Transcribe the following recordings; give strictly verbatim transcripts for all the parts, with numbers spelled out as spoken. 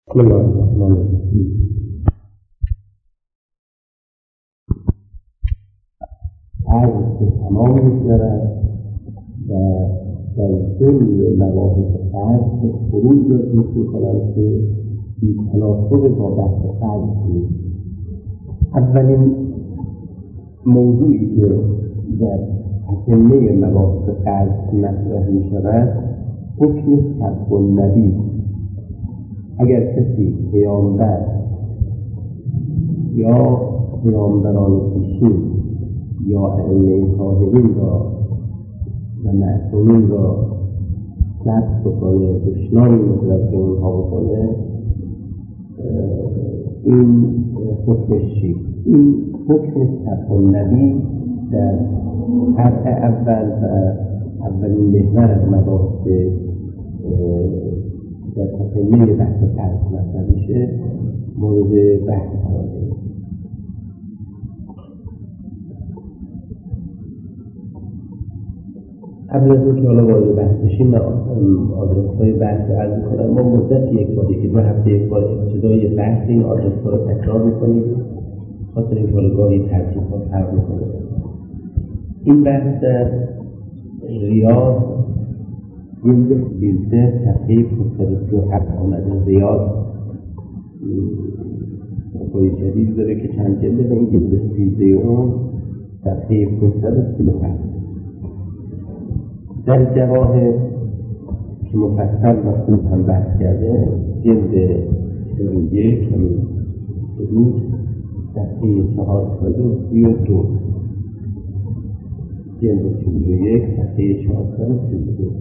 بسم الله الرحمن الرحیم. عرض به تمام می‌گذارد و در کل مباحث عرض خروج می‌کنند که بی تناسب با بحث عرض نیست. اولین موضوعی که در تتمه مباحث عرض مطرح می‌شود حکم سب النبی. اگر کسی پیامبر یا پیامبران پیشین یا ائمه طاهرین را و معصومین را سب بکنه، دشنامی نسبت به اونها بکنه، این حکمش چی؟ این حکم سب النبی در قطع اول و اولین محور از مباحث در تتمه بحث عرض مطرح میشه مورد بحث قرار گرفت. قبل از اینکه حالا وارد بحث بشیم من آدرس‌های بحث عرض می‌کنم. ما مدت یک باری که دو هفته یک بار ابتدای بحث این آدرس‌ها رو تکرار می‌کنیم خاطر اینکه حالا گاهی ترتیب‌ها فرق می‌کنه. این بحث در ریاض جلد سیزده صفحه پانصد و سی و هفت آمده. ریاض صفحه جدید داره که چند جلده، این جلد سیزده اون صفحه پانصد و سی و هفت. در جواهر که مفصل و خوب هم بحث کرده جلد یک همین حدود صفحه چهارصد و سی و دو، جلد چهل و یک صفحه چهارصد و سی و دو.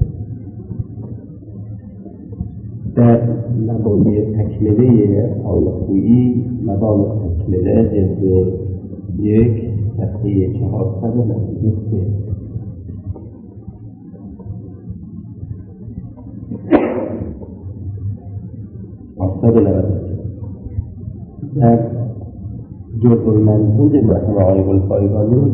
در مبانی تکمله آیه خویی مبانی تکمله جلد یک صفحه چهارصد و نود و سه. چهارصد و نود و سه. در جزء المنزول مثل آیه الفایگانی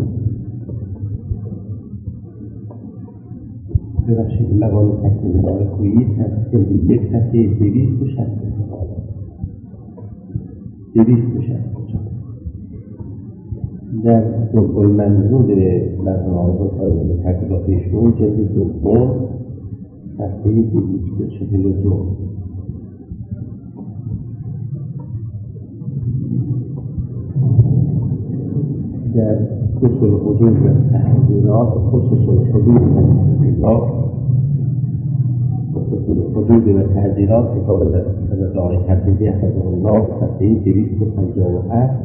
ببخشید مبانی تکمله آیه خویی جلد یک صفحه دویست و شصت و چهار دویست و شصت و چهار. در جزء المنزول مثل آیه الفایگانی تکمیلاتشون جلد دوم صفحه دویست و چهل و دو. در خصوص الحدود و تحذیرات خصوص الحدود و تحذیرات خصوص الحدود و تحذیرات کتاب حضرت آقای تبریزی حفظه الله صفحه دویست و پنجاه و هفت.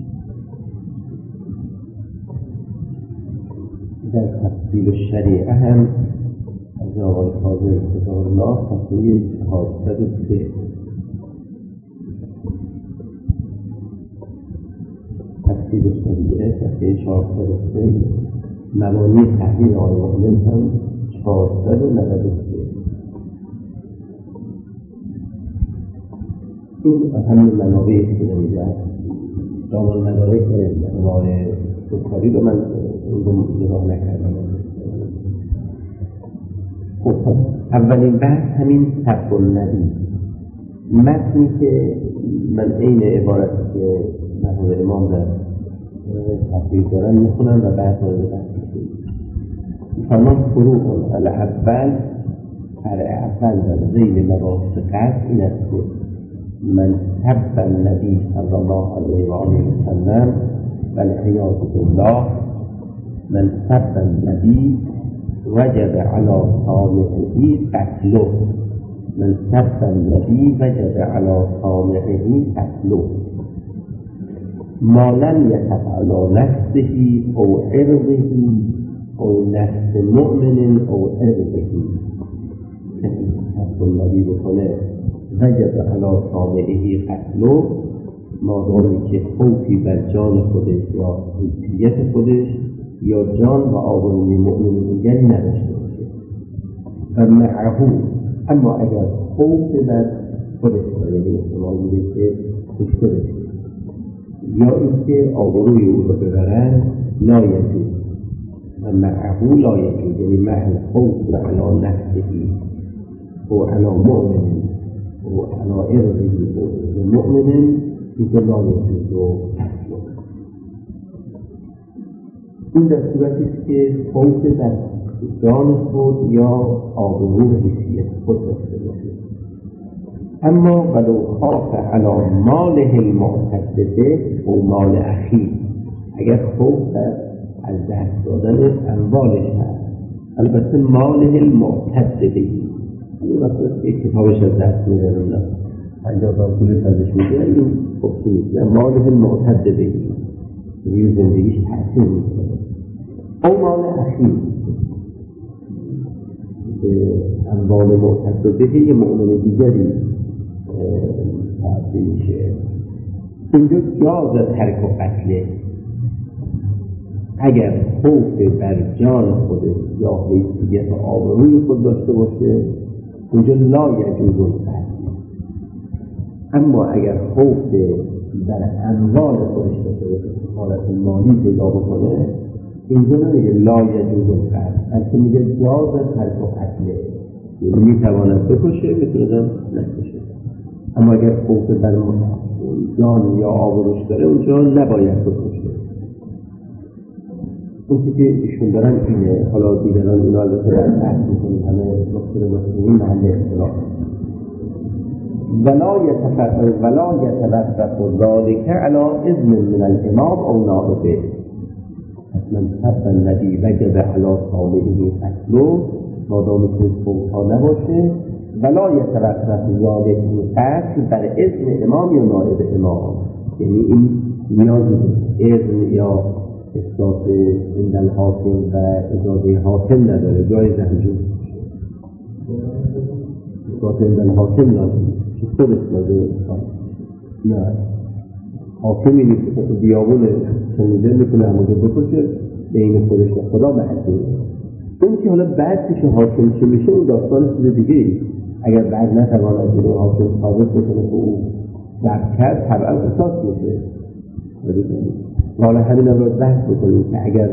در تفصیل شریعه هم از آقای فاضل حفظه الله صفحه چهارصد و سه. تفصیل شریعه صفحه چهارصد و سه. مبانی تحلیل آیه مؤمن هم چهارصد و نود و سه. این همین منابعی که نمی‌گرد دامال مدارک آقای بخاری رو من نگاه نکردم. خب اولین بحث همین سب النبی. متنی که من عین عبارتی که مرحوم امام در تفسیر دارن میخونم و بعد وارد بحث میشیم. فرمان فروع الاول فرع اول در ذیل مباحث قصد این است که من سب النبی صلی الله علیه و آله و سلم والعیاذ بالله من سب النبی وجب علی صانعه قتله. من سب النبی وجب علی صانعه قتله ما لم يتق على نفسه او عرضه او نفس مؤمن او عرضه. سب النبی بکنه وجب علی صانعه قتله مادامی که خوفی بر جان خودش یا حیثیت خودش یا جان و آبروی مؤمن دیگری نداشته باشه. و معه اما اگر خوف بر خودش یعنی احتمال میده که کشته بشه یا اینکه آبروی او رو ببرن لا یجوز. و معه لا یجوز یعنی مع الخوف و علی نفسه و علی مؤمن و وعلى إرضه المؤمن دیگه لا یجوز قتله. این در صورتی است که خوف در جان خود یا آبرو و حیثیت خود داشته باشه. اما ولو خاف علی ماله المعتد به و مال اخی، اگر خوف از دست دادن اموالش هست، البته ماله المعتد به، مثلا یک کتابش از دست میدن نه پنجاه تا پولش ازش میگه، این خوف نیست. ماله المعتد به روی زندگیش تأثیر میکنه. او مال اخی به اموال معتد به یه مؤمن دیگری تأثیر میشه. اینجا جاز ترک و قتله اگر خوف بر جان خود یا حیثیت و آبروی خود داشته باشه، اونجا لا یجوز القتل. اما اگر خوف بر اموال خودش داشته باشه، حالت مالی پیدا بکنه، اینجا نمیگه لا یجوز القتل، بلکه میگه جاز ترک و قتله، یعنی میتواند بکشه، میتواند نکشه. اما اگر خوف بر جان یا آبروش داره، اونجا نباید بکشه. اون که ایشون دارن اینه. حالا دیگران اینا البته باید بحث میکنیم، همه مختلف مختلفی محل اختلاف. ولا یتفرق ولا یتوقف ذلك علی اذن من الامام او نائبه. حتما حتما الذی وجب علی صاحبه قتله، مادامی که خوفها نباشه، ولا یتوقف ذلك قتل بر اذن امام یا نائب امام. یعنی این نیازی اذن یا اثبات عند الحاکم و اجازه حاکم نداره، جای زنجور اثبات عند الحاکم لازم چه خودش لازم نه حاکمی نیست که بیابون چنیده میتونه همونجا بکشه بین خودش و خدا محدود. اون که حالا بعد پیش حاکم چه میشه اون داستان چیز دیگه ای. اگر بعد نتواند به حاکم ثابت بکنه که او ضبط کرد، طبعا قصاص میشه. حالا همین رو بحث بکنیم که اگر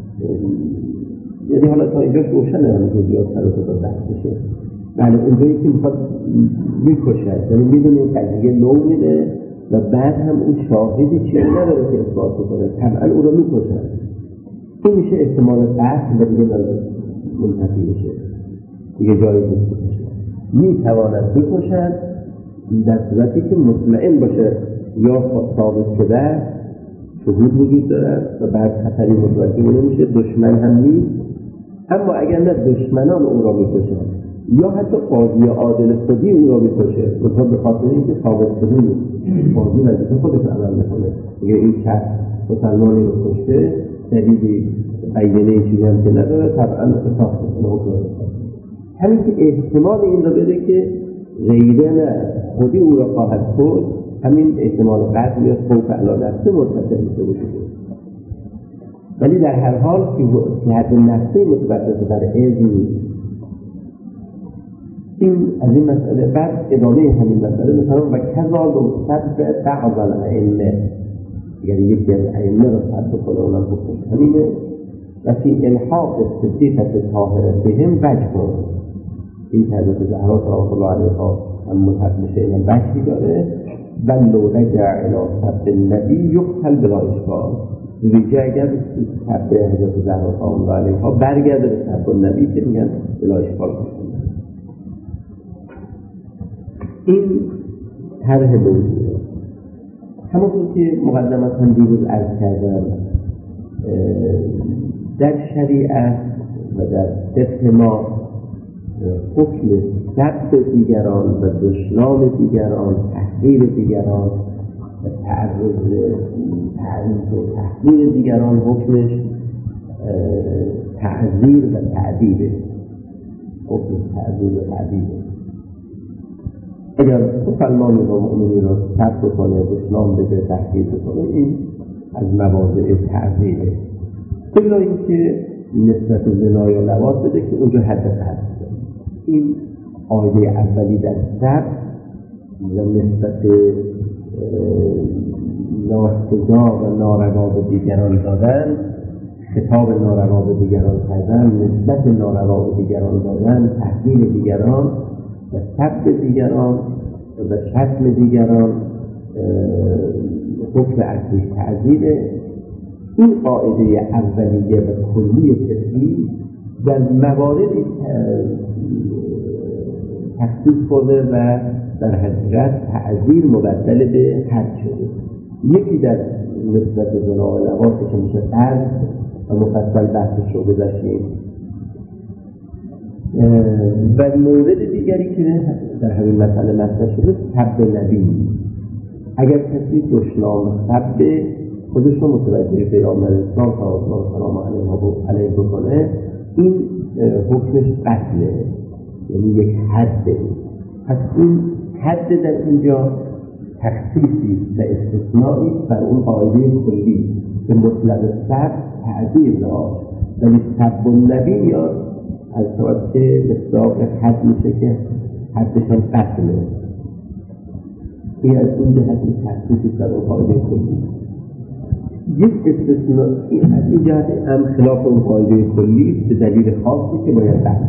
یعنی حالا تا اینجاش روشنه، حالا که زیاد سر و صدا بحث بشه. بله اونجایی که میخواد میکشد، یعنی میدونه این قضیه نو میده و بعد هم اون شاهدی چیزی نداره که اثبات بکنه، طبعا او رو میکشد. این میشه احتمال قتل و دیگه منتفی میشه، دیگه جایی نیست بکشه. میتواند بکشد در صورتی که مطمئن باشه یا ثابت شده شهود وجود دارد و بعد خطری متوجه نمیشه، دشمن هم نیست. اما اگر نه دشمنان او را میکشن یا حتی قاضی عادل خودی او را میکشه، مثلا به خاطر اینکه ثابت شده نیست، قاضی وظیفه خودش عمل میکنه، اگر این شخص مسلمانی رو کشته، دلیلی بیانه چیزی هم که نداره، طبعا قصاص میکنه حکم قصاص. همین که احتمال این را بده که غیره نه خودی او را خواهد کشت، همین احتمال قتل یا خوف علی نفسه مرتفع میشه وجود. ولی در هر حال که حد نفسه متوسط در علم این از این مسئله. بعد ادامه همین مسئله مثلا و کذا لو سبب بعض الائمه، اگر یکی از ائمه را سبب کنه اونم بکشه، همینه. و فی الحاق صدیقه طاهره بهم وجه کنه، این که حضرت زهرا سلام الله علیها هم متحدثه اینم وجهی داره. بل لو رجع الى سب النبی یقتل بلا اشکال. ویژه اگر سب حضرت زهرا سلام الله علیها برگرده به سب النبی که میگن بلا اشکال کنه. این طرح موضوعه. همونطور که مقدمتا دیروز عرض کردم، در شریعت و در فقه ما حکم سب دیگران و دشنام دیگران، تحقیر دیگران و تعرض تعریض و تحقیر دیگران حکمش تعذیر و تعذیبه. حکمش تعذیر و تعذیبه. اگر مسلمانی و مؤمنی را سب بکنه، دشنام بده، تحقیر بکنه، این از مواضع تعذیبه. الا اینکه نسبت زنا یا لواط بده که اونجا حد قذف. این قاعده اولی در سب و نسبت ناسزا و ناروا به دیگران دادن، خطاب ناروا به دیگران کردن، نسبت ناروا به دیگران دادن، تحقیر دیگران و سب دیگران، و شتم دیگران حکم اصلیش تعزیره. این قاعده اولیه و کلی فقهی در مواردی تخصیص خورده و در حقیقت تعزیر مبدل به حد شده. یکی در نسبت زنا و لواطی که میشه قرض و مفصل بحثش رو گذاشتیم، و مورد دیگری که در همین مسئله مطرح شده سب نبی. اگر کسی دشنام سب خودش رو متوجه پیامبر اسلام صلی الله علیه و آله بکنه، این حکمش قتله، یعنی یک حده. پس این حد در اینجا تخصیصی و استثنایی بر اون قاعده کلی که مطلق سب تعذیر داشت، ولی سب النبی میاد از طرف که مصداق حد میشه که حدشان قتله. این از این جهت تخصیصی در اون قاعده کلی. یک استثناء از این جهت هم خلاف اون قاعده کلی به دلیل خاصی که باید قتل.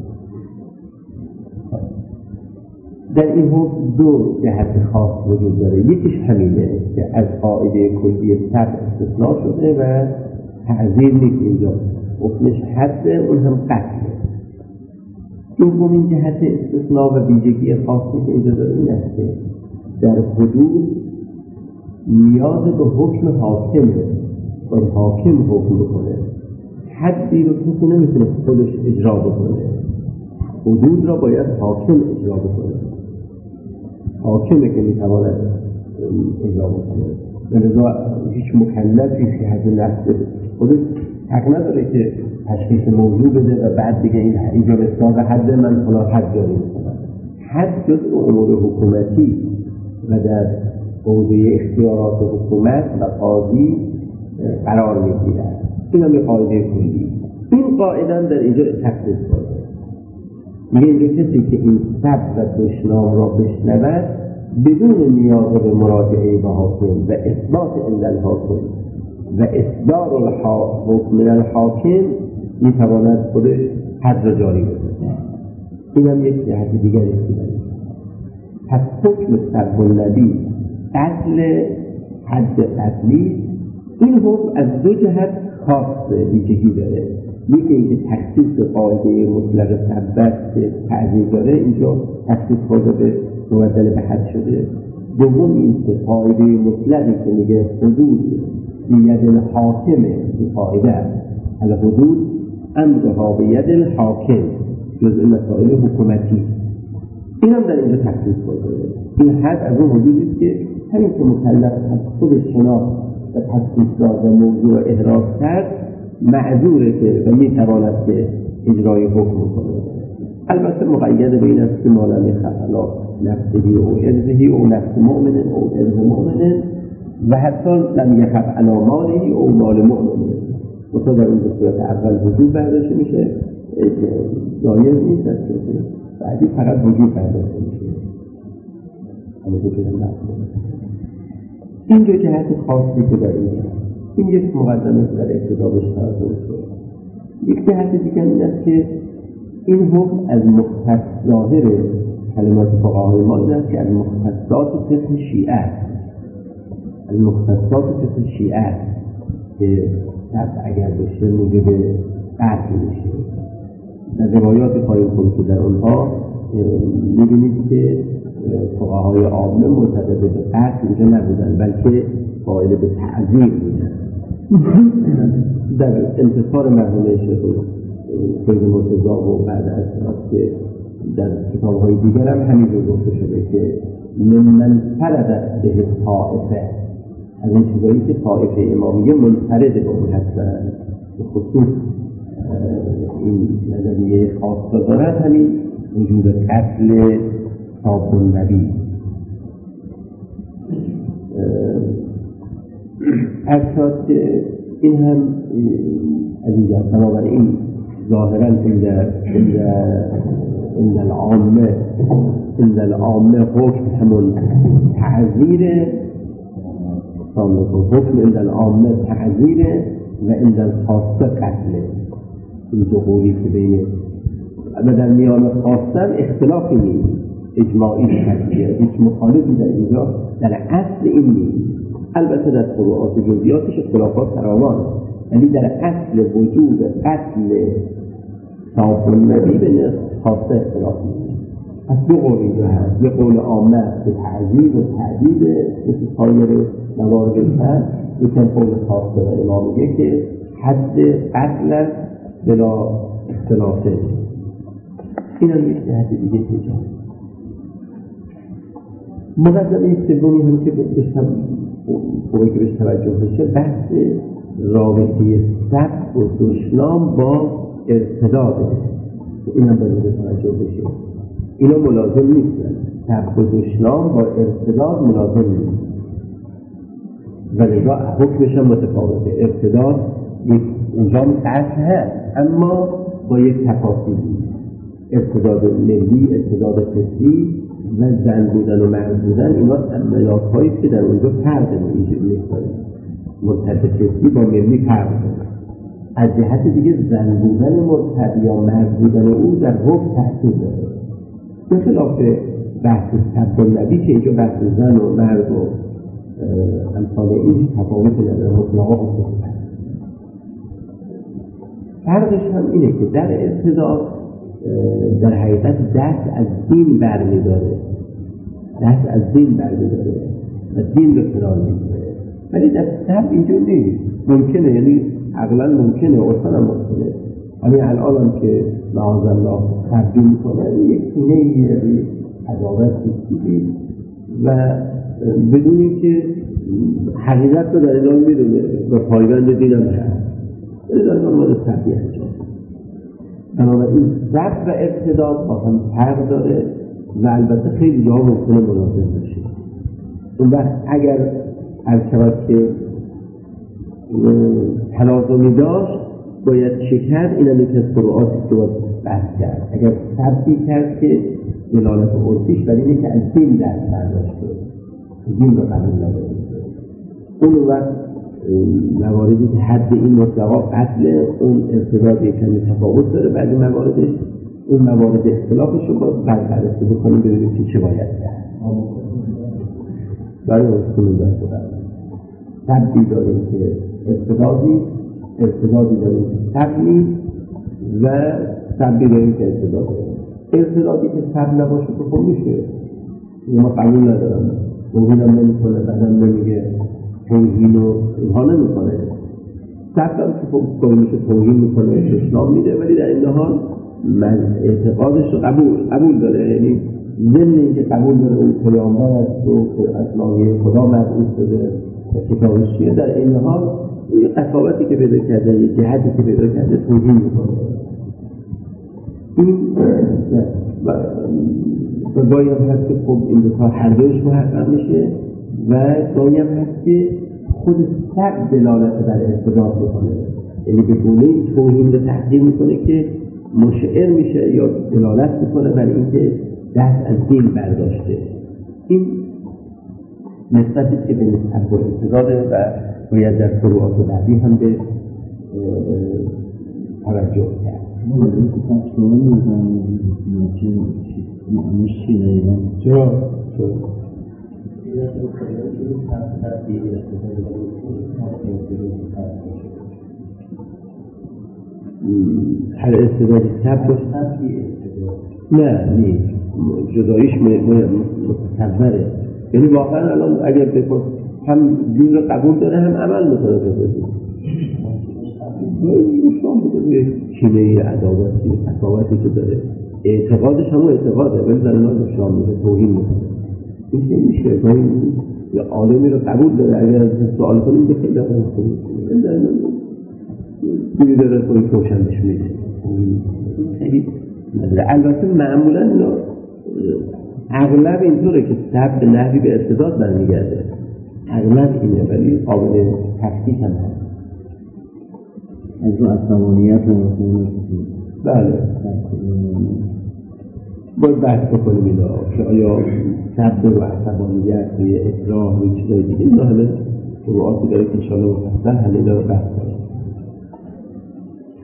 در این حکم دو جهت خاص وجود داره. یکیش همینه که از قاعده کلی سب استثناء شده و تعذیر نیست اینجا، حکمش حده، اون هم قتله. دومین جهت استثناء و ویژگی خاصی که اینجا داره این است که در حدود نیاز به حکم حاکمه و حاکم حکم بکنه. حدی رو کسی نمیتونه خودش اجرا بکنه، حدود را باید حاکم اجرا بکنه، حاکمه که میتواند اجرا بکنه. ولذا هیچ مکلفی فی حد نفسه خودش حق نداره که تشخیص موضوع بده و بعد دیگه این اینجا مصداق حد من فلان حد جاری میکنم. حد جز امور حکومتی و در حوزه اختیارات حکومت و قاضی قرار میگیرد. این هم یه قاعده کلی. این قاعده در اینجا تخصیص کنه. میگه اینجا کسی که این سب و دشنام را بشنود بدون نیاز به مراجعه به حاکم و اثبات عند الحاکم و اصدار الحکم من الحاکم میتواند خودش حد را جاری بکنه. این هم یک جهت دیگری است. پس حکم سب النبی قتل حد قتلی، این حکم از دو جهت خاص ویژگی داره. یکی اینکه تخصیص قاعده مطلق سب که تعذیر داره اینجا تخصیص خورده به مبدل به حد شده. دوم اینکه قاعده مطلقی که میگه حدود بید الحاکم، این قاعده الحدود امرها بید الحاکم جزء مسائل حکومتی، این هم در اینجا تخصیص خورده. این حد از اون حدودی که همین که مکلف از خودش شناخت و تشخیص داد و موضوع را احراز کرد معذوره که و میتواند که اجرای حکم کنه. البته مقید به این است که ما لم یخف علی نفسه او عرضه او نفس مؤمن او عرض مؤمن و حتی لم یخف علی ماله او مال مؤمن. مثلا در اون صورت اول وجود برداشته میشه، جایز نیست است که بعدی فقط وجود برداشته میشه. این دو جهت خاصی که داریم، این یک مقدمه در ابتدا بهش توجه شد. یک جهت دیگر این است که این حکم از مختص ظاهر کلمات فقهای ما این است که از مختصات فقه شیعه است، از مختصات فقه شیعه است که سب اگر بشه موجب قتل میشه. در روایات خواهیم کنید که در اونها میبینید که فقهای عامه معتقد به قتل اینجا نبودن، بلکه قائل به تعذیر بودن. در انتصار مرحوم شیخ فیض مرتضی و بعد از که در کتاب‌های دیگر هم همینجور گفته شده که من فرد به طائفه، از این چیزایی که طائفه امامیه منفرد به اون هستن، به خصوص این نظریه خاص دارد، همین وجود قتل ساب النبی. ارشاد که این هم از این جهت بنابراین ظاهراً این العامه این العامه حکم همون تعذیره، حکم این العامه تعذیره و این الخاصه قتله. این دو قولی که بین و در میان خاصن اختلافی نیست، اجماعی شکلیه، هیچ مخالفی در اینجا در اصل این نیست. البته در فروعات جزئیاتش اختلافات فراوانه، ولی در اصل وجود قتل صاحب النبی به خاصه اختلاف نیست. از دو قول اینجا هست، یه قول عامه است که تعذیب و تعدیب مثل سایر موارد هست، یکم قول خاصه و امام میگه که حد قتل است بلا اختلافه. این هم یک جهت دیگه اینجا. مقدمه سومی هم که خوبه که بهش توجه بشه بحث رابطه سبک و دشنام با ارتداده. این هم باید توجه بشه. اینا ملازم نیستن. سبک و دشنام با ارتداد ملازم نیست و لذا حکمش هم متفاوته. ارتداد یک اونجا قطع هست اما با یک تفاصیلی، ارتداد ملی، ارتداد فطری و زن بودن و مرد بودن، اینا عملیات هایی که در اونجا فرق میکنه. مرتد فطری با ملی فرق میکنه. از جهت دیگه زن بودن مرتد یا مرد بودن او در حکم تأثیر داره، به خلاف بحث صاحب النبی که اینجا بحث زن و مرد و امثال این تفاوت نداره. مطلقا فرقش هم اینه که در ارتداد در حقیقت دست از دین برمی‌داره، دست از دین برمی‌داره و دین رو کنار می‌ذاره. ولی در سبب اینجور نیست. ممکنه، یعنی عقلا ممکنه، اصلا هم ممکنه. همین الان هم که معاذالله تبدیل می‌کنه یک کینه یک عداوت می‌گیره و بدون اینکه حقیقت رو در این می‌دونه و پایبند دین هم هست. ولی در این مورد تبدیل انجام. بنابراین ضبط و ارتداد با هم فرق داره و البته خیلی جاها ممکنه ملازم بشه. اون وقت اگر از شود که تلازمی داشت باید شکر، این هم یک از فروعاتی که باید بحث کرد. اگر ثبتی کرد که دلالت عرفیش ولی اینه که از دین دست برداشته، دین رو قبول نداره. اون وقت مواردی که حد این مطلقا قتل، اون ارتباط کمی تفاوت داره. بعد مواردش اون موارد اختلافش رو باید بعد بررسی بکنیم ببینیم که چه باید کرد. برای اصول داشته داریم تبدی داریم که ارتباطی ارتباطی داریم که تبدی و تبدی داریم که ارتباط داریم. ارتباطی که تبدی نباشه تو خب میشه، ما قبول ندارم، توهین هم نمی کنه، بعدم نمیگه توهین و اینها نمی کنه. تبدی هم که خب میشه توهین میکنه، دشنام میده، ولی در این حال من اعتقادش رو قبول قبول داره. یعنی ضمن اینکه قبول داره اون پیامبر است و از لایه خدا مبعوث شده و کتابش چیه، در این حال یه قساوتی که پیدا کرده، یه جهتی که پیدا کرده توهین میکنه. این و گاهی هم هست که خب این دو تا هر دوش محقق میشه و گاهی هم هست که خود سب دلالت بر ارتباط میکنه، یعنی به گونه این توهین به تحقیر میکنه که مشعر میشه یا دلالت میکنه برای اینکه دست از دین برداشته. این نسبتی که به نسبت با ارتداده و باید در فروعات و بعدی هم به توجه کرد. ما باید کتاب سوال میزنیم چه معنیش چی دقیقا؟ چرا؟ چرا؟ هر ارتداد سب باشه؟ نه نیست، جداییش متصوره. یعنی واقعا الان اگر بکن هم دین رو قبول داره هم عمل میکنه تفاوتی شما بکنه کینه عداوتی تفاوتی که داره، اعتقادش هم اعتقاده ولی در اون شما میره توهین میکنه. این که میشه باید یا عالمی رو قبول داره، اگر از سوال کنیم بخیل داره این در این دیگه داره توی کوشندش میده خیلی نداره. البته معمولا اینا اغلب اینطوره که سبب نحوی به ارتداد برمیگرده، اغلب اینه، ولی قابل تفکیک هم هست. از رو عصبانیت رو بله باید بحث بکنیم اینا که آیا سبب رو عصبانیت روی اکراه روی چیزای دیگه، اینا همه فروعاتی داره که انشاءالله مفصل همه اینا رو بحث کنیم.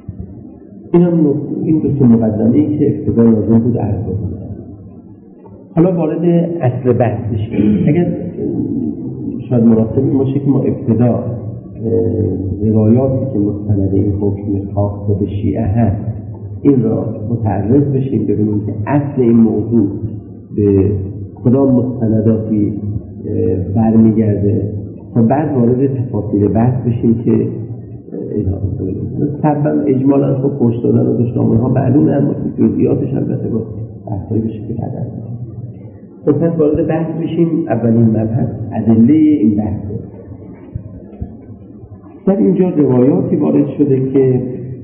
این هم این دو سه مقدمه‌ای که ابتدا لازم بود عرض بکنم. حالا وارد اصل بحث بشیم. اگر شاید مناسب این باشه که ما ابتدا روایاتی که مستند این حکم خاص به شیعه هست این را متعرض بشیم، ببینیم که اصل این موضوع به کدام مستنداتی برمیگرده و بعد وارد تفاصیل بحث بشیم که اینها طبعا اجمالا خب پشت دادن و دشنامون ها معلومه، اما جزئیاتش البته با بحثایی بشه که بعد خب پس وارد بحث بشیم. اولین مبحث ادله این بحثه. در اینجا روایاتی وارد شده که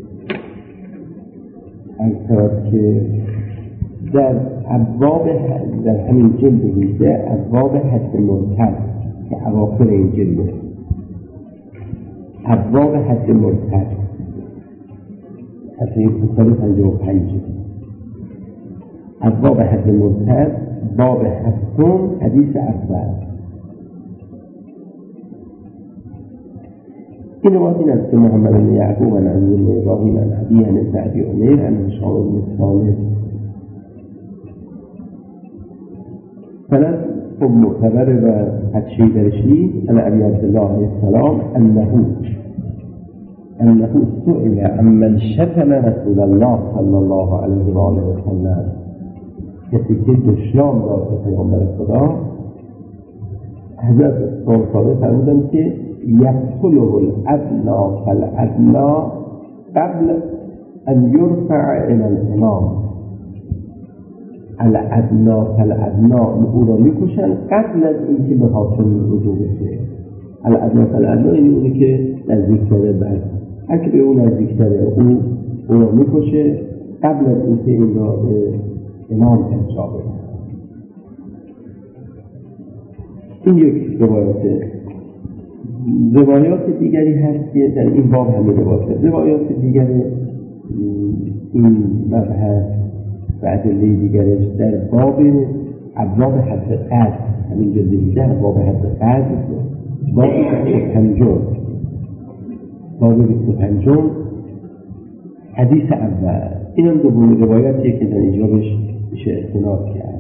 البته که در ابواب در همین جلد هجده ابواب حد منکر که اواخر این جلده ابواب حد منکر حتی این پسال پنجه و پنج ابواب حد منکر باب هفتم حدیث اول. این روایت این است که محمد بن یعقوب عن علی بن ابراهیم عن ابی عن ابی عمیر عن هشام بن ثابت سند خب معتبر و حدشی درش نیست. عن ابی عبدالله علیه السلام انه انه سئل عمن شتم رسول الله صلی الله علیه و آله و سلم، کسی که دشنام داد به پیامبر خدا، حضرت سلطانه فرمودن که یقتله الادنا فالادنا قبل ان یرفع الى الامام. الادنا فالادنا او را میکشن قبل از اینکه به حاکم رجوع بشه. الادنا فالادنا این اونی که نزدیکتره، بعد هر که به اون نزدیکتره او او را میکشه قبل از اینکه این را به امام ارجاع بده. این یک روایته. روایات دیگری هست که در این باب همه روایات روایات دیگری این مبحث و ادله دیگرش در باب ابواب حد قدر، همین جلد در باب حد قدر باب بیست و پنجم باب بیست و پنجم حدیث اول. این هم دومین روایتیه که در اینجا بهش میشه استناد کرد.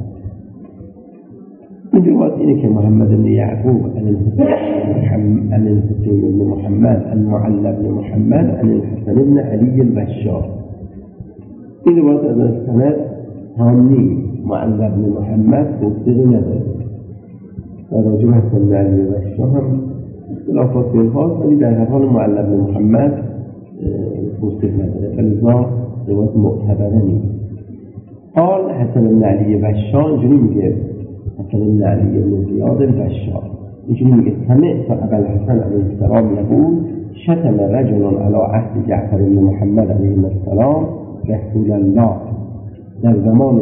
این روایت اینه که محمد بن یعقوب عن الحسین بن محمد عن معل بن محمد عن الحسن بن علی البشار. این روایت از السند تامی معل بن محمد توثیقی نداره و راجع به حسن بن علی البشار هم اختلافات هاست، ولی در هر حال معل بن محمد توثیق نداره، فلذا روایت معتبره نیست. قال حسن بن علی البشار اینجوری میگه، حسن بن علی بن زیاد البشار اینجوری میگه سمعت ابا الحسن علیه السلام یقول شتم رجل علی عهد جعفر بن محمد علیه السلام رسول الله. در زمان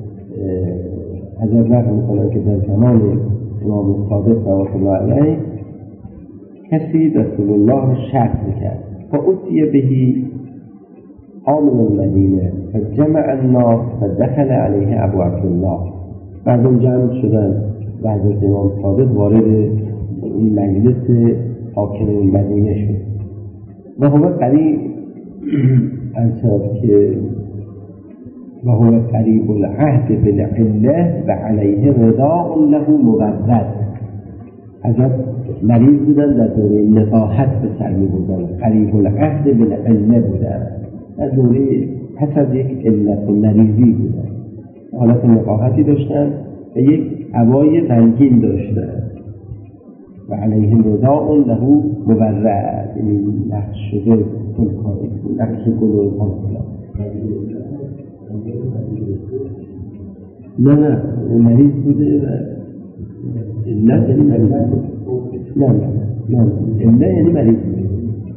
حضرت نقل میکنن که در زمان امام صادق صلوات الله علیه کسی رسول الله شتم کرد فأتی بهی عامل المدینه فجمع الناس فدخل علیه ابو عبدالله. بعد اون جمع شدن و حضرت امام صادق وارد این مجلس حاکم مدینه شد و هو قریب انصاب که و هو قریب العهد بالعله و علیه رضاء له مبرد. حضرت مریض بودن، در دوره نقاحت به سر می بودن، قریب العهد بالعله بودن، در دوره پس از یک علت مریضی بودن، حالت نقاحتی داشتن و یک عبای رنگین داشتن و علیه رضاء له مبرد، یعنی نقش شده نقش گلوی پانسلا. نه نه مریض بوده و علت یعنی مریض بوده. نه نه نه علت یعنی مریض بوده.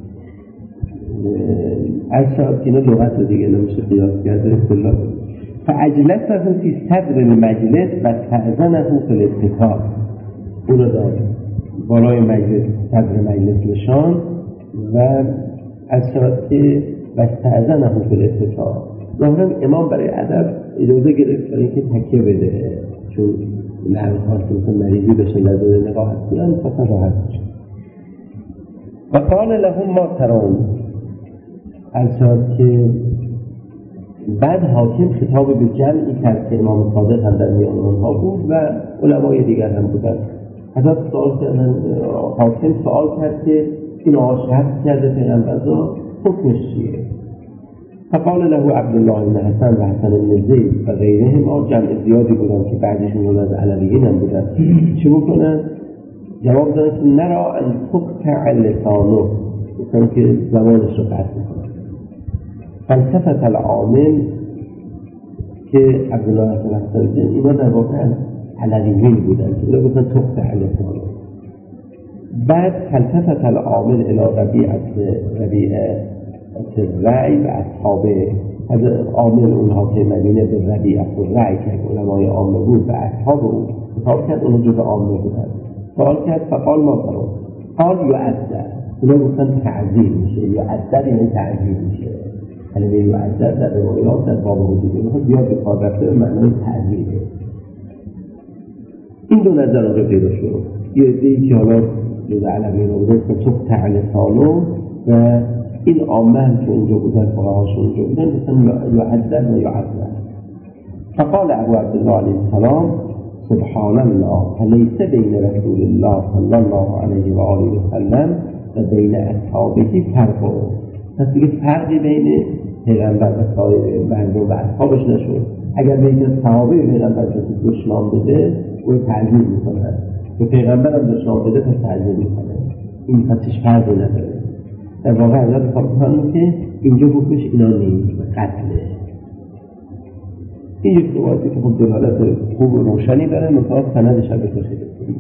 از شاید که اینا لغت رو دیگه نمیشه قیاس کرده. اصطلاح فاجلسه فی صدر المجلس و استأذنه فی الاتکا. او را در بالای مجلس صدر مجلس نشان و از شاید که و استأذنه فی الاتکا. ظاهرا امام برای ادب اجازه گرفت برای اینکه تکیه بده، چون لحظه خاص مثل مریضی بشه لازم نقاحت کنن فقط راحت بشه. و قال لهم ما ترون، از شاید که بعد حاکم خطاب به جمعی کرد که امام صادق هم در میان آنها بود و علمای دیگر هم بودند. حضرت سوال کردن، حاکم سوال کرد که این آقا شهادت کرده پیغمبر را، حکمش چیه؟ فقال له عبدالله بن حسن و حسن بن زید و غیرهم، جمع زیادی بودن که بعدشون از علویین هم بودن، چه بکنن؟ جواب دادن که نرا ان تقطع لسانه، گفتن که زبانش رو قطع میکنن. فلسفت العامل که عبدالله بن حسن بن زید اینا در واقع علویین بودن که اینا گفتن تقطع لسانه. بعد فلسفت العامل الى ربیعت ربیعه رعی و اصحابه، از عامل اونها که مدینه به ربیعت رعی که علمای عامه بود و اصحاب او خطاب کرد، اونها جزء عامه بودن. سوال کرد فقال ما فرون، قال یعذر، اونا گفتن تعذیر میشه، یعذر یعنی تعذیر میشه. کلمه یعذر در روایات در باب حدود اونها زیاد به کار رفته به معنای تعذیره. این دو نظر رو پیدا شد. یه عده‌ای که حالا جزء علویین بودن که تقطع لسانه و این عامه هم که اونجا بودن، فقهاشون اونجا بودن، گفتن یعذر و یعذر. فقال ابو عبدالله علیه السلام سبحان الله فلیس بین رسول الله صلی الله علیه و آله و سلم و بین اصحابه فرق. پس دیگه فرقی بین پیغمبر و سایر مردم و اصحابش نشد. اگر بین صحابه پیغمبر کسی دشنام بده او تعذیر میکنه، و پیغمبر هم دشنام بده پس تعذیر میکنه. این پسش فرقی نداره. در واقع حضرت فرمودن که اینجا حکمش اینا نیست، قتله. این یک روایتی که خب دلالت خوب و روشنی داره، مثلا سندش هم بسیار خیلی خوبی.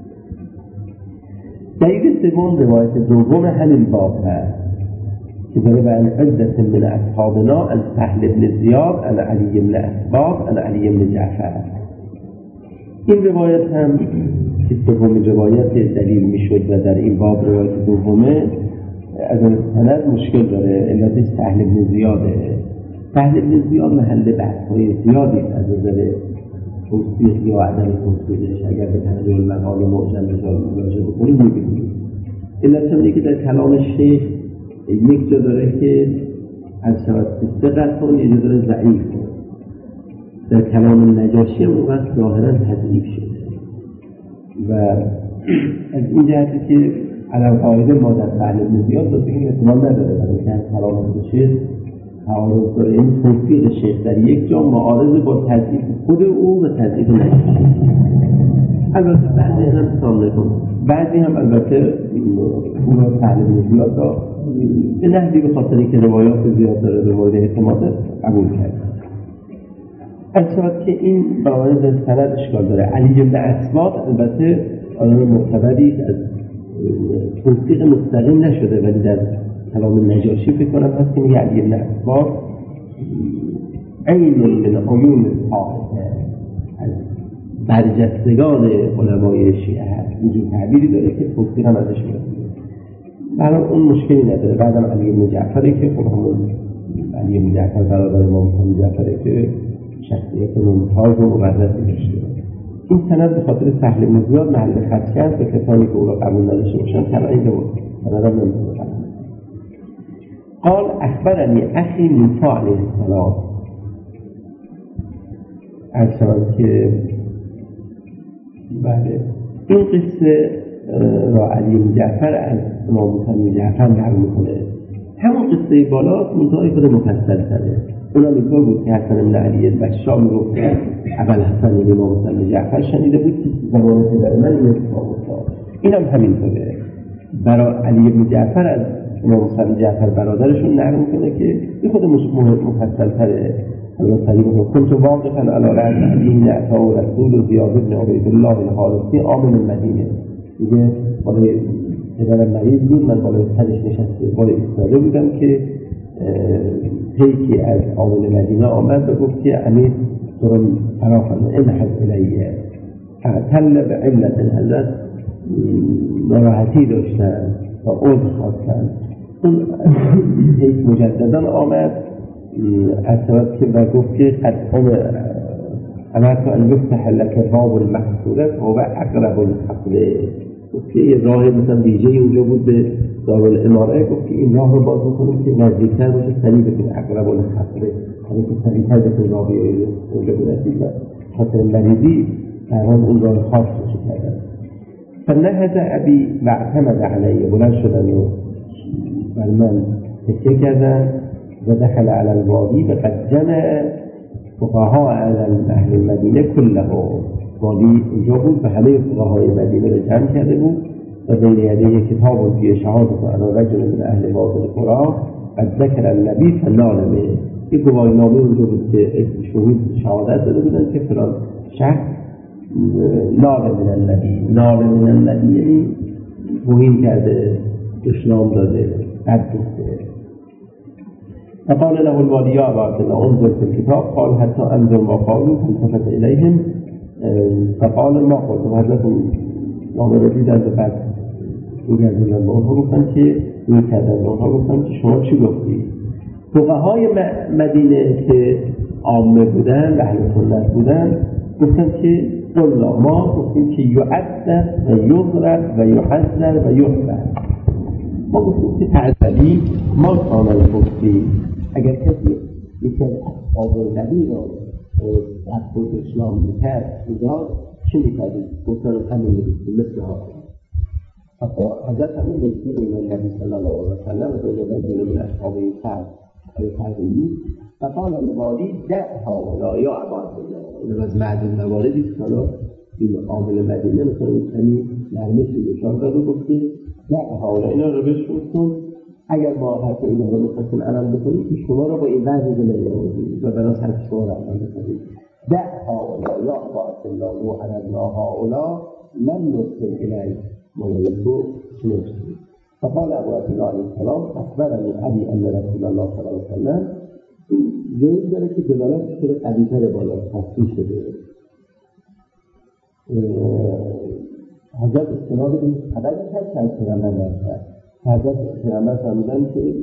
دلیل سوم روایت دوم همین باب هست که داره به ان عدت من اصحابنا ان سهل بن زیاد ان علی بن اسباط ان علی بن جعفر. این روایت هم که دومین روایت دلیل میشد و در این باب روایت دومه از این سند مشکل داره. علتش سهل بن زیاده. سهل بن زیاد محل بحث‌های زیادی از نظر توصیح یا عدم توصیحش اگر به تنجل المقال معجم راجع بکنیم می‌بینیم. علت هم اینه که در کلام شیخ یک جا داره که از شود ثقت کن، یک جا داره ضعیف کن. در کلام نجاشی اون وقت ظاهراً تضعیف شده و از این جهتی که علم قاعده ما در سهل بن زیاد داره بگیم احتمال نداره برای که از کلام شیخ تعارض داره. این توفیق شیخ در یک جا معارض با تضعیف خود او و تضعیف نجاشی. البته بعضی هم سامنه کن، بعضی هم البته اون را سهل بن زیاد را به نحوی به خاطری که روایات زیاد داره به مورد اعتماد قبول کرد. از شود که این برای در سند اشکال داره. علی بن اسباط البته آنها معتبری از توصیق مستقیم نشده، ولی در کلام نجاشی فکر کنم هست که میگه علی بن اسباط عین من عیون الصحابه، از برجستگان علمای شیعه هست. اینجور تعبیری داره که توصیق هم ازش میاد. برای اون مشکلی نداره. بعدم علی بن جعفره که خب همون علی بن جعفر برادر امام حسین جعفره که شخصیت ممتاز و مقدسی داشته. این سند به خاطر سهل بن زیاد محل خط کرد و کسانی که او را قبول نداشته باشن تبعید بود. سند هم نمیتونه قبول. قال اخبرنی اخی موسی علیه السلام، از شما که بله این قصه را علی بن جعفر از امام حسین جعفر نقل میکنه. همون قصه بالا منتهای خود مفصل تره. اونم اینطور بود که حسن بن علی البشار میگفت که اول حسن بن امام حسین جعفر شنیده بود که زمان پدر من این اتفاق افتاد. اینم همینطوره. برای علی بن جعفر از امام حسین جعفر برادرشون نقل میکنه که این خود مفصل تره. حضرت علی بن کنت واقفا علی رأس علی عطا رسول زیاد بن عبیدالله الحارثی عامل المدینه. دیگه بالای پدرم مریض بود، من بالای سرش نشسته بالای ایستاده بودم که پیکی از عامل مدینه آمد و گفت که امیر تو رو فراخوانده انحض الیه فاعتل به علت. حضرت ناراحتی داشتن و عذر خواستن. اون پیک مجددا آمد از سبب که و گفت که قد امرت ان یفتح لک باب المحصوره فهو اقرب الحقله. گفت که این راه مثلا ویژه اونجا بود به دارالاماره، گفت که این راه رو باز میکنیم که نزدیکتر باشه، سریع بکنیم اقرب الخطره، یعنی که سریعتر بکنیم راه بیایید اونجا برسید و خاطر مریضی در حال اون راه خاص باشه کردن. فنهض ابی و اعتمد علیه، بلند شدن و بر من تکیه کردن و دخل علی الوادی و قد جمع فقها اهل المدینه کله. وادی اونجا بود و همه فقهای مدینه رو جمع کرده بود و بین یدیه کتاب فی شهادت علی رجل من اهل وادی القری قد ذکر النبی فنال منه. یک گواهینامه اونجا بود که شهود شهادت داده بودن که فلان شخص نال من النبی، نال من النبی یعنی توهین کرده، اسلام داده، قد گفته. فقال له الوالي يا أبا عبد الله انظر في الكتاب، قال حتى انظر ما قالوا، فالتفت إليهم فقال ما قلت. و حضرت نامه رو دیدن و بعد بگردوندن به اونها گفتن که روی کردن به اونها گفتن که شما چی گفتی؟ فقهای مدینه که عامه بودن و اهل سنت بودن گفتن که قلنا، ما گفتیم که یعذب و یضرب و یحذر و یحذر. ما گفتیم که تعذبی ما کامل گفتی اگر کسی یکی از اصحاب نبی را در خود اسلام میکرد اونجا چه میکردیم؟ گفتن همین میگفتیم مثل ها حضرت همین بسید این نبی صلی الله علیه و سلم و دولت جلو من اصحاب این فرد فرقی فقال الوالی دعها ولا یا عباد الله. این از معدن مواردی که حالا این عامل مدینه مثلا کمی نرمشی نشان داد و گفته دعها ولا اینا رو بهشون کن، اگر ما حتی اینا رو مثلا عمل بکنیم که شما رو با این وضعی زمینه آوردیم و بناس حرف شما رو عمل بکنیم. دعها ولا یا عباد الله و عرضناها ولا لم نرسل الی ملائکه نرسل. فقال ابو عبد الله علیه السلام اخبرنی ابی ان رسول الله صلی الله علیه و سلم. این داره که دلالت شده قدیتر بالا تصفیح شده. حضرت استناد این خبری کرد که از پیغمبر نرسد. حضرت پیغمبر فرمودن که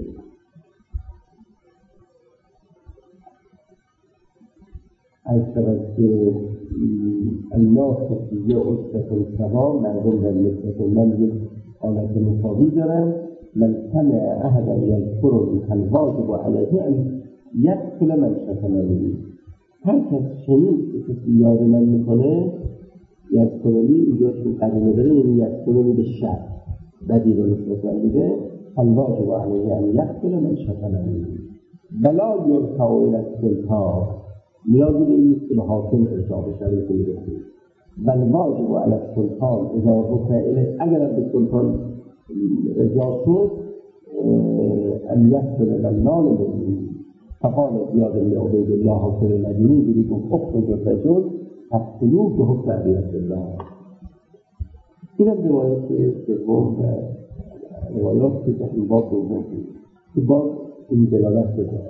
از طرف که الناس فیه عصبت سوا، مردم در نسبت من یک حالت مساوی دارن. من سمع احدا یذکرنی فالواجب علیه ان یقتل من شتمنی. هر کس شنید که کسی یاد من میکنه یذکرنی، اینجا چون قدیمه داره یعنی یذکرنی به شر بدی رو نسبت من میده، فالواجب علیه ان یقتل من شتمنی ولا یرفع الی السلطان. نیازی به این نیست که به حاکم ارجاع بشه که میگفتیم بل واجب علی السلطان اذا رفع الیه، اگر به سلطان ارجاع شد ان یقتل من نال منی. فقال زیاد بن عبید الله حاکم مدینی دیدی گفت اخرج الرجل فاقتلوه بحکم ابی عبدالله. اینم روایت سوم و روایات که در این باب دوم بود که باز این دلالت بده.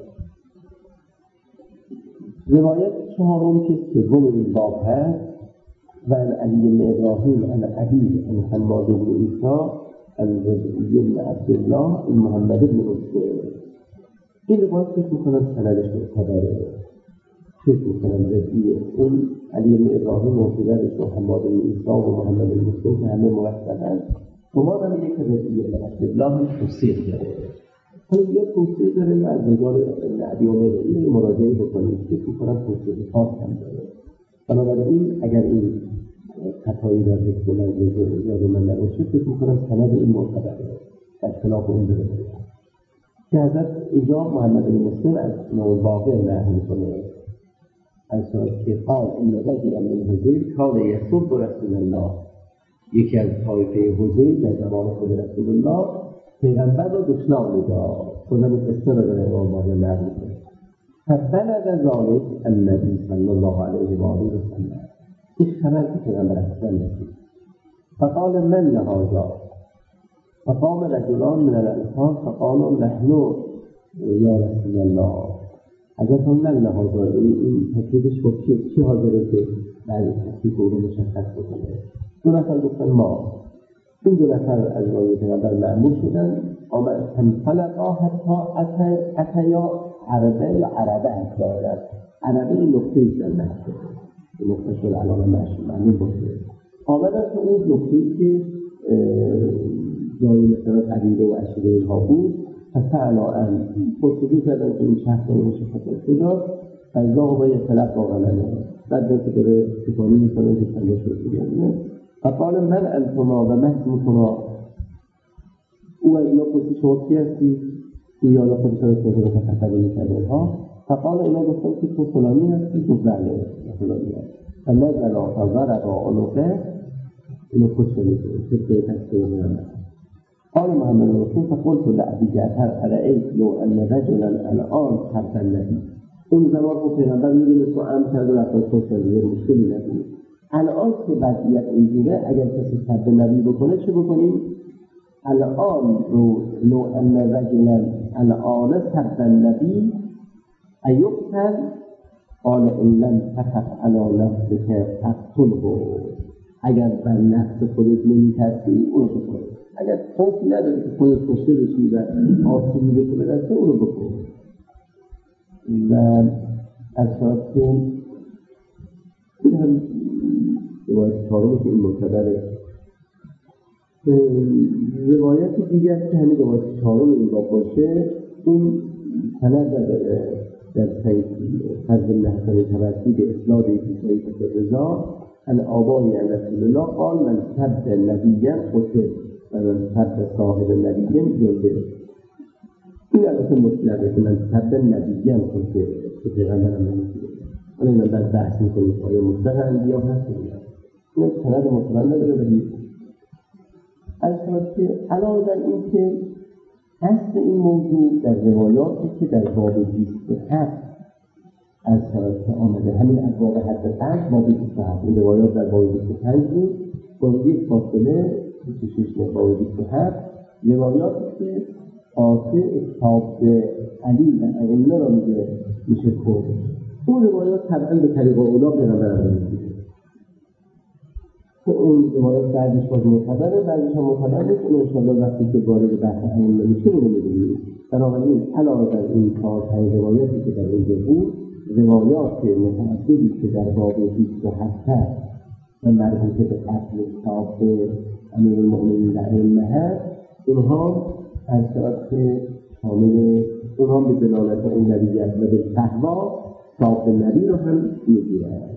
روایت چهارم که سوم این باب هست و عن علی بن ابراهیم عن ابی عن حماد بن عیسی عن ربیع بن عبدالله عن محمد بن مسلم. این روایت فکر میکنم سندش معتبره، فکر میکنم ربیع اون علی بن ابراهیم و پدرش و حماد بن عیسی و محمد بن مسلم که همه موثقن. شما هم میگه که ربیع بن عبدالله توصیح داره، حالا یه توصیح داره از رجال علی و میره این مراجعه بکنید، فکر میکنم توصیح خاص هم داره. بنابراین اگر این خطایی در ذکر من یاد من نباشه فکر میکنم سند این معتبره در خلاف اون داره که حضرت اینجا محمد بن مسلم از واقع نقل میکنه از که قال ان رجلا من حذیل کان یسب رسول الله. یکی از طایفه حذیل در زمان خود رسول الله پیغمبر را دشنام میداد. خودم قصه رو داره امام باقر نقل میکنه. فبلغ ذلك النبی صلی الله علیه و آله و سلم. این خبر که پیغمبر اصلا نشید. فقال من لهذا. فقام رجلان من الانصار فقالوا نحن یا رسول الله. حضرت من لهذا این تکلیفش با چی حاضره که بعد تکلیف او رو مشخص بکنه؟ دو نفر گفتن ما. این دو نفر از رای پیغمبر معمول شدن، آمد فانطلقا حتی اتیا عربه یا عربه اصلاحات. عربه این نقطه ایست در محصول نقطه شد الان معلوم باشه. آمدن که اون نقطه که جایی مثلا قبیله و عشیره اینها بود فسألان پرسجو کردن که این شخص این شخص شده فیضا و باید طلب واقعا بعد که داره سپانی میکنه که سنده شده فقال من انتما و محمتما او از اینا پرسی شما کی هستی؟ یا اینا خودشان استفاده که تفضل میکنه ها فقال اینا گفتم که تو فلانی هستی تو بله فلانی هستی فنزل فضرب عنقه اینو کشته میکنه که تکسته میکنه قال محمد رسول فقلت لأبي جعفر أرأيت لو أن رجلا الآن حرف النبي اون زمان خود پیغمبر میدونست و امر کرده و اصلا کشته میگه مشکلی نبود الان که وضعیت اینجوره اگر کسی حرف نبی بکنه چه بکنیم؟ الان لو أن رجلا الآن حرف النبي أيقتل قال إن لم تخف على نفسك فاقتله اگر بر نفس خودت نمی‌ترسی اونو بکن اگر خوفی نداری که خودت کشته بشی و آسیبی به تو برسه اونو بکن و از شاید که این هم روایت چهارم که این معتبره روایت دیگر که همین روایت چهارم این باب باشه اون سند نداره در سید فرد النحسن تبرسی به اسناد سید رضا ان آبایی ان رسول الله قال من سب نبیًا قتل و من سب صاحب نبیًا جلده این البته مطلقه که من سب نبیًا قتل که پیغمبر هم نمی‌کنه حالا این هم بعد بحث می‌کنیم آیا مطلق انبیا هست این سند مطلق نداره ولی از شد که علاوه بر این که اصل این موضوع در روایاتی که در باب بیست و هفت از شد که آمده همین از باب حد پنج باب بیست و هفت این روایات در باب بیست و پنج بود با یک فاصله بیست و شش نه باب بیست و هفت روایاتی که قاطع تاب علی و ائمه را میگه میشه کرد اون روایات طبعا به طریق اولا پیغمبر هم میگه که اون روایات بعضیش باز معتبره بعضیش هم معتبر نیست اون انشاءالله وقتی که وارد بحث ائمه میشه اونو می‌بینیم بنابراین علاوه بر این چهار پنج روایاتی که در اینجا بود روایات متعددی که در باب بیست و هفت و مربوط به قتل صاحب امیرالمؤمنین و ائمه هست اونها از طرف شامل اونها به دلالت این نبیت و به فهوا صاحب نبی رو هم میگیرند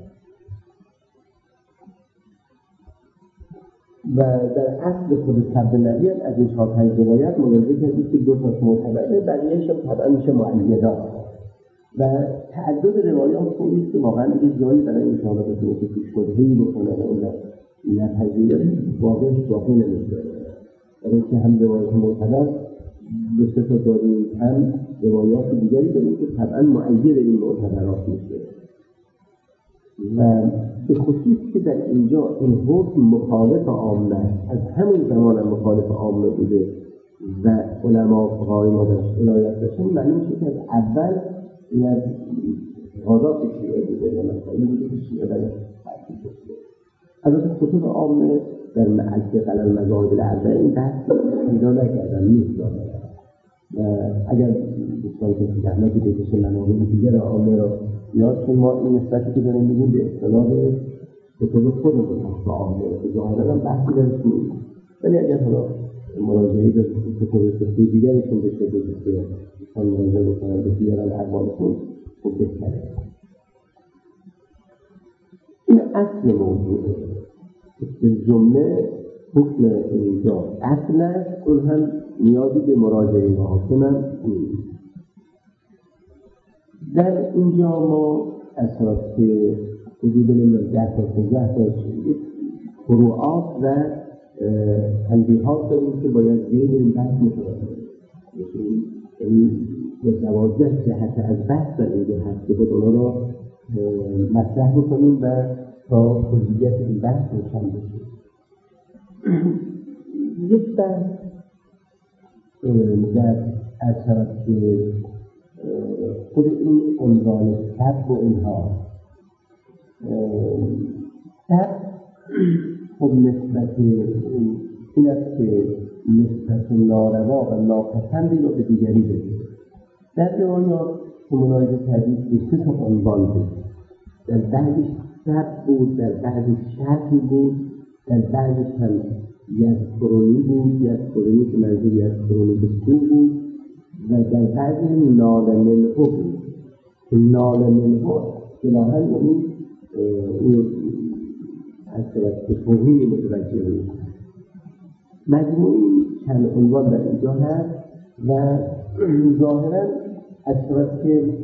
و در اصل خود صاحب نبی هم از این چهار پنج روایت ملاحظه کردید که دو تاش معتبره بقیه‌اش هم طبعا میشه معیدات و تعدد روایات خوبیست که واقعا دیگه جایی برای این شامل بکنه که پیش شبهه‌ای بکنه و اون نپذیره واقعش باقی نمیشه برای اینکه هم روایات معتبر دو سه تا داریم هم روایات دیگری داریم که طبعا معید این معتبرات میشه و به خصوص که در اینجا این حکم مخالف عامه از همون زمان هم مخالف عامه بوده و علما فقهای ما داشت عنایت داشتن معنی میشه که از اول این از غذا شیعه بوده و مسائلی بوده که شیعه برای تحقیق بوده از از خطوط عامه در معلفه قلل مذاهب الاربعه این بحث پیدا نکردن نیست دارن و اگر دوستان که زحمتی بکشن منابع دیگر عامه را یاد که ما این نسبتی که داریم میگیم به اصطلاح کتب خودمون هست با عامه ظاهرا هم بحثی درست نیست ولی اگر حالا مراجعه به کتب فقهی دیگرشون بشه که دوستان مراجعه بکنن به دیگران احوالشون خوب بهتره این اصل موضوعه به جمله حکم اینجا اصل است اون هم نیازی به مراجعه و حاکم هم نیست در اینجا ما اساس که حدود ده تا پانزده تا فروعات و تنبیهات داریم که باید زیر این بحث متوجه بشیم یعنی به دوازده جهت از بحث در اینجا هست که باید اونا را مطرح بکنیم و تا کلیت این بحث روشن بشیم یک بحث در از طرف که خود این عنوان سب و اینها سب خب نسبت این است که نسبت ناروا و ناپسندی رو به دیگری بدید در روایات که ملاحظه کردید به سه تا عنوان بود در بعضش سب بود در بعضش شرطی بود در بعضش هم یذکرونی بود، یذکرونی که منظور یذکرونی به سو بود و در بعضی نال منه بود که نال منه اصطلاحاً یعنی این از طرف که توهین متوجه بود. مجموعی چند عنوان در اینجا هست و ظاهراً از طرف که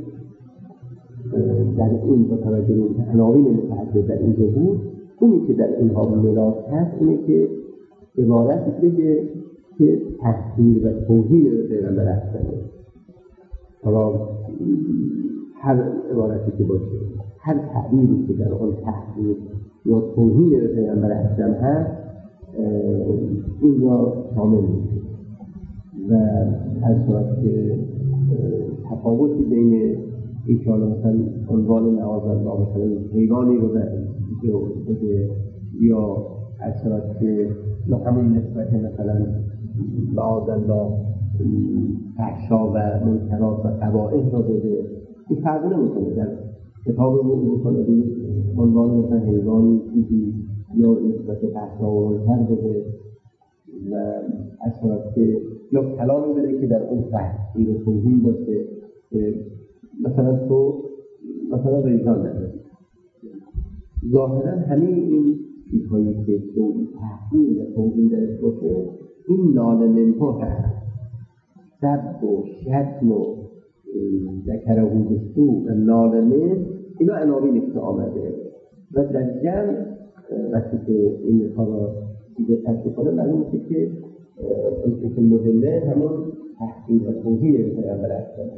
در این با توجه به اینکه عناوین متعدد در اینجا بود، اونی که در اینها ملاک هست اینه که عبارت بگه که تحقیر و توهین به پیغمبر اکرم. حالا هر عبارتی که باشه، هر تعبیری که در آن تحقیر یا توهین به پیغمبر اکرم هست این را شامل میشه و از صورت که تفاوتی بین این که مثلا عنوان نواز الله مثلا حیوانی رو بده یا از صورت که همون نسبت مثلا نواز الله فحشا و منکرات و قبائح رو بده، این فرق نمیکنه. در کتاب رو میکنه عنوان مثلا حیوانی چیزی یا نسبت فحشا و منکر بده و از صورت که یا کلامی بده که در اون تحقیر و توهین باشه که مثلا تو مثلا ریزان نداری. ظاهرا همه این چیزهایی که تو تحقیر و توهین درش باشه این نال منها هست. سب و شتم و ذکره و بسو و نال من اینا عناوینی که آمده و در جمع وقتی که این کار را دیگه تصدیق کنه معلوم میشه که اون که مهمه همون تحقیر و توهین پیغمبر اکرم.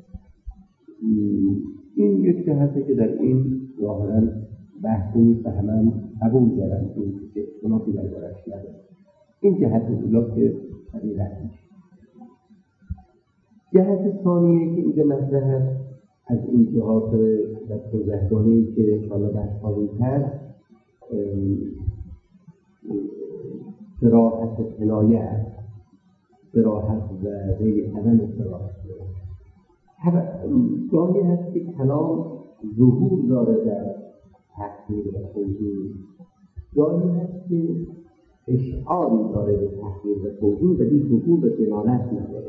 این یک جهته که در این ظاهراً بحثی نیست و همه هم قبول دارن این که اخلافی در بارش نداره. این جهت اولا که خیلی رد میشه. جهت ثانیه که اینجا مطرح هست از این جهات در توضیح‌دانه‌ای که انشاءالله بحث خواهیم کرد، صراحت و کنایه است. صراحت و غیر عدم صراحت. گاهی هست که کلام ظهور داره در تحقیر و توهین، گاهی هست که اشعاری داره به تحقیر و توهین و این ظهور به دلالت نداره.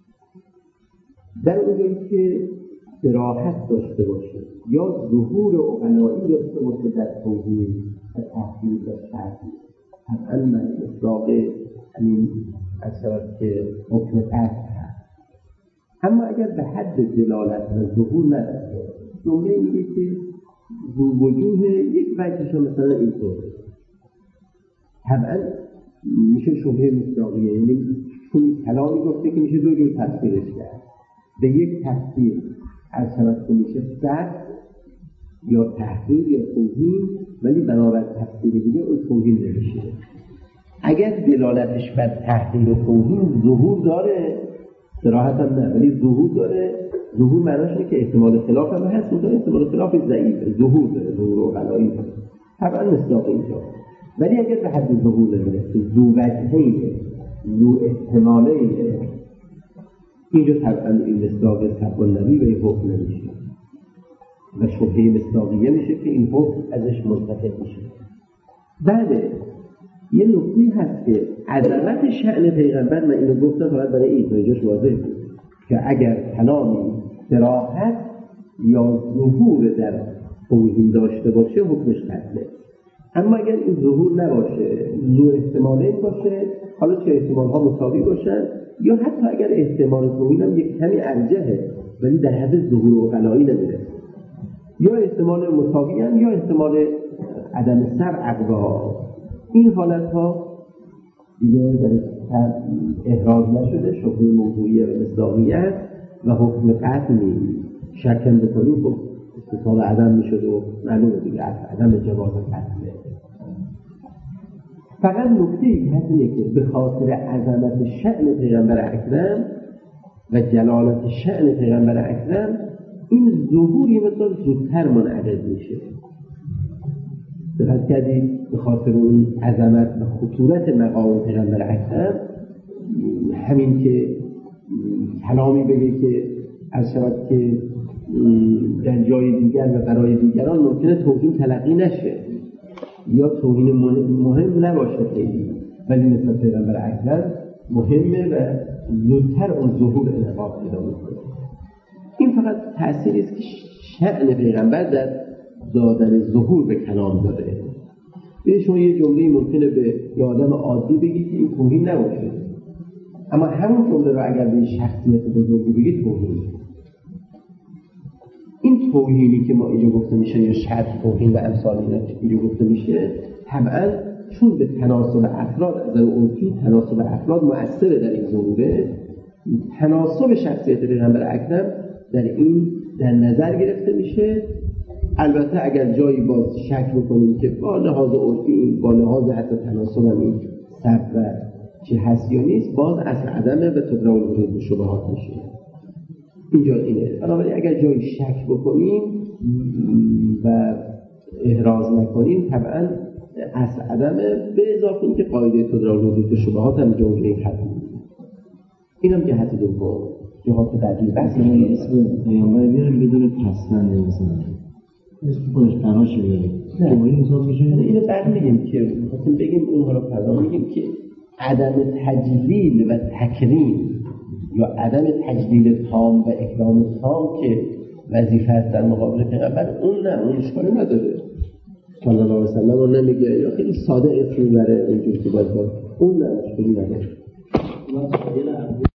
در اونجایی که صراحت داشته باشه یا ظهور عقلایی داشته باشه در توهین و تحقیر و تحقیر، طبعا من اطلاق همین از طرف که حکم قطع هست. اما اگر به حد دلالت و ظهور نداره، جمله میگه که وجوه یک وجهش مثلا اینطوره، طبعا میشه شبهه مصداقیه، یعنی چون کلامی گفته که میشه دو جور تصویرش کرد. به یک تصویر از طرف میشه صد یا تحقیر یا توهین، ولی بنابر تصویر دیگه اون توهین نمیشه. اگر دلالتش بر تحقیر و توهین ظهور داره، صراحت هم نه ولی ظهور داره، ظهور معناش اینه که احتمال خلاف هم هست، اون احتمال خلاف ضعیفه، ظهور داره، ظهور و غلایی داره، طبعا مصداق اینجا. ولی اگر به حد ظهور نمیرسه، ذو وجهینه، ذو احتمالینه، اینجا طبعا این مصداق طبع النبی و این حکم نمیشه و شبهه مصداقیه میشه که این حکم ازش منتفی میشه. بله یه نکته هست که عظمت شأن پیغمبر، من اینو گفتم فقط برای این اینجاش واضح بود که اگر کلامی صراحت یا ظهور در توهین داشته باشه حکمش قتله. اما اگر این ظهور نباشه، ذو احتمالین باشه، حالا چه احتمال ها مساوی باشن یا حتی اگر احتمال توهین هم یک کمی ارجحه ولی در حد ظهور و غلایی نمیره، یا احتمال مساوی هم یا احتمال عدم سر اقوا، این حالت ها دیگه در احراز نشده، شبهه موضوعی و مصداقیت و حکم قطع نیست. شکم بکنیم خب استثناء عدم میشد و معلومه دیگه عدم جواز قطعه. فقط نکته‌ای هستیه که به خاطر عظمت شأن پیغمبر اکرم و جلالت شأن پیغمبر اکرم این ظهور یه مقدار زودتر منعقد میشه. دقت کردید به خاطر اون عظمت و خطورت مقام پیغمبر اکرم، همین که کلامی بگه که از شود که در جای دیگر و برای دیگران ممکنه توهین تلقی نشه یا توهین مهم نباشه خیلی، ولی نسبت پیغمبر اکرم مهمه و زودتر اون ظهور انعقاد پیدا میکنه. این فقط تأثیری است که شأن پیغمبر در دادن ظهور به کلام داره. ببینید شما یه جمله ممکنه به یه آدم عادی بگید که این توهین نباشه، اما همون جمله رو اگر به شخصیت بزرگی بگید توهین. این توهینی که ما اینجا گفته میشه یا شرط توهین و امثال اینا که اینجا گفته میشه، طبعا چون به تناسب افراد از نظر عرفی تناسب افراد مؤثره در این ظهوره، تناسب شخصیت پیغمبر اکرم در این در نظر گرفته میشه. البته اگر جایی باز شک بکنیم که با لحاظ عرفی این با لحاظ حتی تناسب هم این سب و چه هست یا نیست، باز اصل عدمه و تدرا الورود به شبهات میشه. اینجا اینه. بنابراین اگر جایی شک بکنیم و احراز نکنیم، طبعا اصل عدمه، به اضافه این که قاعده تدرا الورود به شبهات هم جمله این خط این هم جهت دوم. جهات بعدی بحث این اسم پیامبر بیاریم بدون پسند مثلا اسم خودش قراشه بیاریم نه این مثلا میشه اینو بعد میگیم که مثلا بگیم اونها رو فردا میگیم که عدم تجلیل و تکریم یا عدم تجلیل تام و اکرام تام که وظیفه است در مقابل پیغمبر، اون نه، اون اشکالی نداره صلی الله علیه و سلم. اون نمیگه یا خیلی ساده اسم میبره اونجوری که باید باید، اون نه اشکالی نداره.